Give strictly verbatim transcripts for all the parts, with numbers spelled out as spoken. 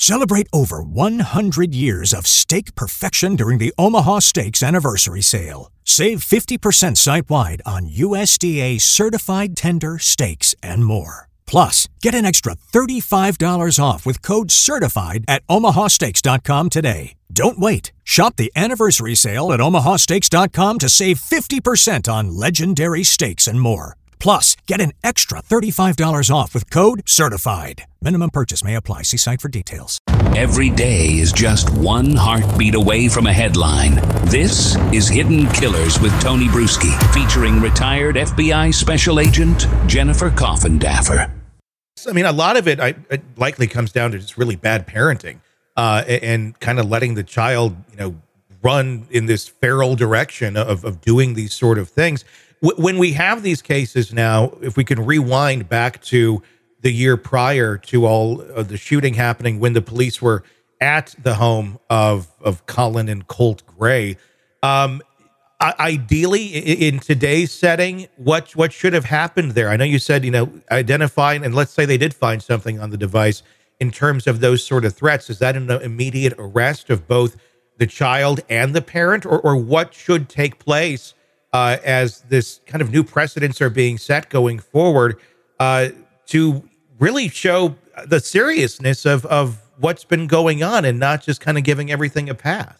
Celebrate over one hundred years of steak perfection during the Omaha Steaks Anniversary Sale. Save fifty percent site-wide on U S D A-certified tender steaks and more. Plus, get an extra thirty-five dollars off with code CERTIFIED at omaha steaks dot com today. Don't wait. Shop the anniversary sale at omaha steaks dot com to save fifty percent on legendary steaks and more. Plus, get an extra thirty-five dollars off with code CERTIFIED. Minimum purchase may apply. See site for details. Every day is just one heartbeat away from a headline. This is Hidden Killers with Tony Bruschi, featuring retired F B I Special Agent Jennifer Coffindaffer. I mean, a lot of it, I, it likely comes down to just really bad parenting uh, and, and kind of letting the child, you know, run in this feral direction of, of doing these sort of things. W- when we have these cases now, if we can rewind back to the year prior to all of the shooting happening, when the police were at the home of, of Colin and Colt Gray, um, ideally in today's setting, what what should have happened there? I know you said, you know, identifying, and let's say they did find something on the device in terms of those sort of threats. Is that an immediate arrest of both the child and the parent, or, or what should take place uh, as this kind of new precedents are being set going forward uh, to really show the seriousness of, of what's been going on and not just kind of giving everything a pass?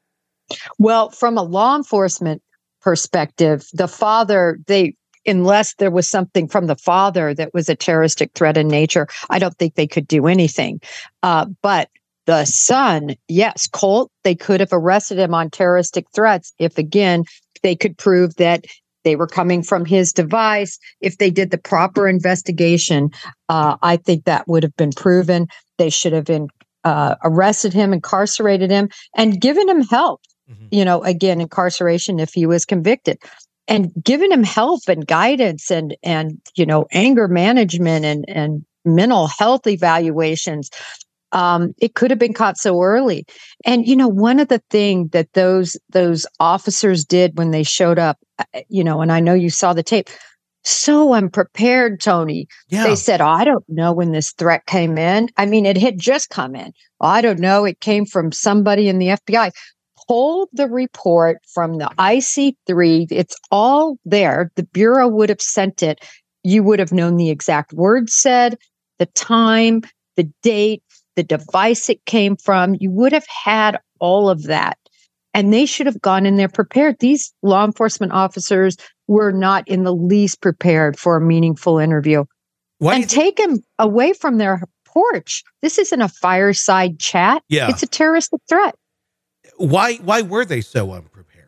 Well, from a law enforcement perspective, the father, they, unless there was something from the father that was a terroristic threat in nature, I don't think they could do anything. Uh, but the son, yes, Colt, they could have arrested him on terroristic threats if, again, they could prove that they were coming from his device. If they did the proper investigation, uh, I think that would have been proven. They should have been uh, arrested him, incarcerated him, and given him help. Mm-hmm. You know, again, incarceration if he was convicted, and given him help and guidance and and you know anger management and and mental health evaluations. Um, it could have been caught so early. And, you know, one of the things that those those officers did when they showed up, you know, and I know you saw the tape, so unprepared, Tony. Yeah. They said, oh, I don't know when this threat came in. I mean, it had just come in. Oh, I don't know. It came from somebody in the F B I. Pulled the report from the I C three. It's all there. The Bureau would have sent it. You would have known the exact words said, the time, the date, the device it came from. You would have had all of that. And they should have gone in there prepared. These law enforcement officers were not in the least prepared for a meaningful interview. What and take them away from their porch. This isn't a fireside chat. Yeah. It's a terroristic threat. Why why were they so unprepared?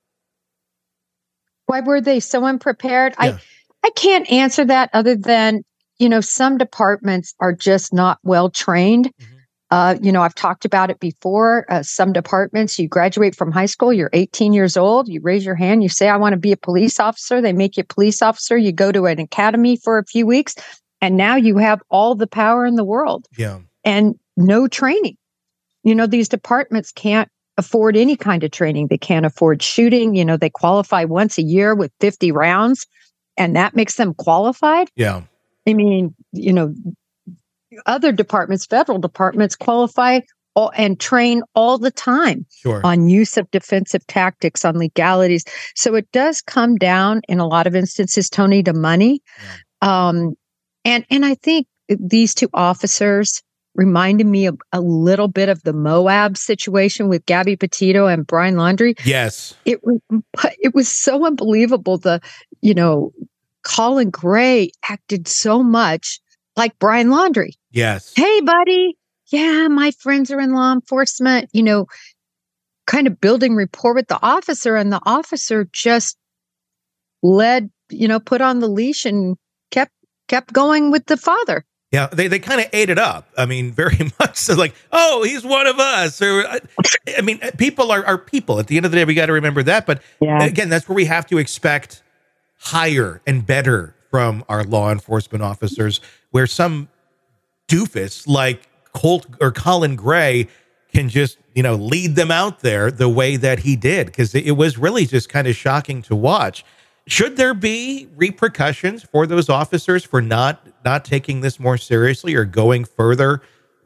Why were they so unprepared? Yeah. I, I can't answer that other than, you know, some departments are just not well trained. Mm-hmm. Uh, you know, I've talked about it before. Uh, some departments, you graduate from high school, you're eighteen years old, you raise your hand, you say, I want to be a police officer. They make you a police officer. You go to an academy for a few weeks, and now you have all the power in the world. Yeah. And no training. You know, these departments can't afford any kind of training. They can't afford shooting. You know, they qualify once a year with fifty rounds, and that makes them qualified. Yeah. I mean, you know, other departments, federal departments qualify all, and train all the time sure. on use of defensive tactics, on legalities. So it does come down in a lot of instances, Tony, to money. Yeah. Um, and, and I think these two officers reminded me of a little bit of the Moab situation with Gabby Petito and Brian Laundrie. Yes. It, it was so unbelievable. The, you know, Colin Gray acted so much like Brian Laundrie. Yes. Hey, buddy. Yeah, my friends are in law enforcement, you know, kind of building rapport with the officer, and the officer just led, you know, put on the leash and kept kept going with the father. Yeah, they, they kind of ate it up. I mean, very much so, like, oh, he's one of us. Or, I mean, people are, are people. At the end of the day, we got to remember that. But yeah. again, that's where we have to expect higher and better from our law enforcement officers, where some doofus like Colt or Colin Gray can just, you know, lead them out there the way that he did, because it was really just kind of shocking to watch. Should there be repercussions for those officers for not not taking this more seriously or going further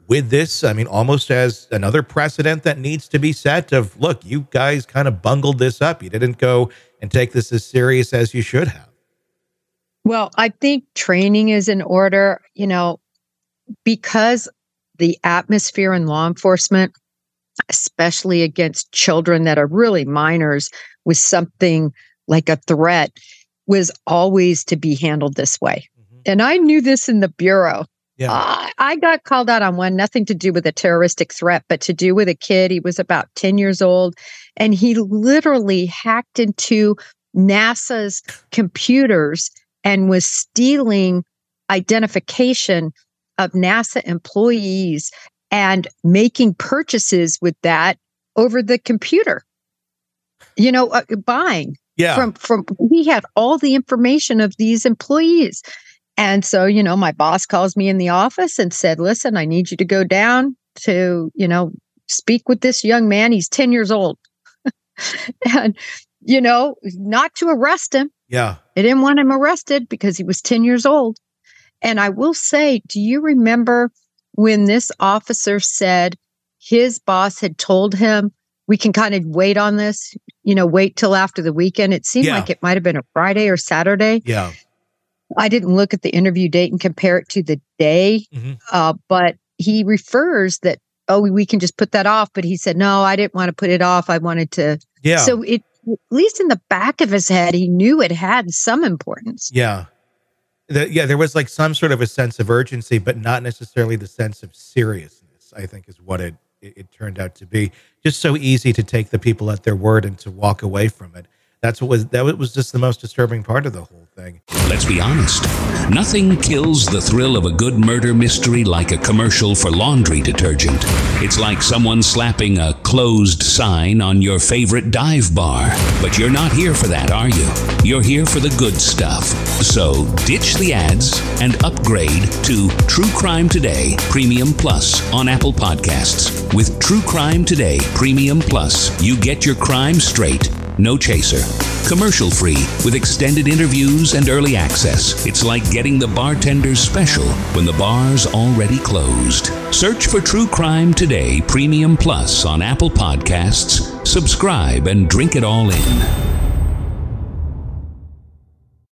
with this, I mean, almost as another precedent that needs to be set of, look, you guys kind of bungled this up. You didn't go and take this as serious as you should have. Well, I think training is in order, you know, because the atmosphere in law enforcement, especially against children that are really minors with something like a threat, was always to be handled this way. Mm-hmm. And I knew this in the Bureau. Yeah. Uh, I got called out on one, nothing to do with a terroristic threat, but to do with a kid. He was about ten years old, and he literally hacked into NASA's computers and was stealing identification of NASA employees and making purchases with that over the computer. You know, uh, buying. Yeah. From, from, he had all the information of these employees. And so, you know, my boss calls me in the office and said, listen, I need you to go down to, you know, speak with this young man. He's ten years old. And, you know, not to arrest him. Yeah. They didn't want him arrested because he was ten years old. And I will say, do you remember when this officer said his boss had told him, we can kind of wait on this, you know, wait till after the weekend? It seemed yeah. like it might have been a Friday or Saturday. Yeah. I didn't look at the interview date and compare it to the day, mm-hmm. uh, but he refers that, oh, we can just put that off. But he said, no, I didn't want to put it off. I wanted to. Yeah. So it, at least in the back of his head, he knew it had some importance. Yeah. The, yeah, there was like some sort of a sense of urgency, but not necessarily the sense of seriousness, I think is what it, it, it turned out to be. Just so easy to take the people at their word and to walk away from it. That's what was that was just the most disturbing part of the whole thing. Let's be honest. Nothing kills the thrill of a good murder mystery like a commercial for laundry detergent. It's like someone slapping a closed sign on your favorite dive bar. But you're not here for that, are you? You're here for the good stuff. So ditch the ads and upgrade to True Crime Today Premium Plus on Apple Podcasts. With True Crime Today Premium Plus, you get your crime straight. No chaser. Commercial free with extended interviews and early access. It's like getting the bartender's special when the bar's already closed. Search for True Crime Today Premium Plus on Apple Podcasts. Subscribe and drink it all in.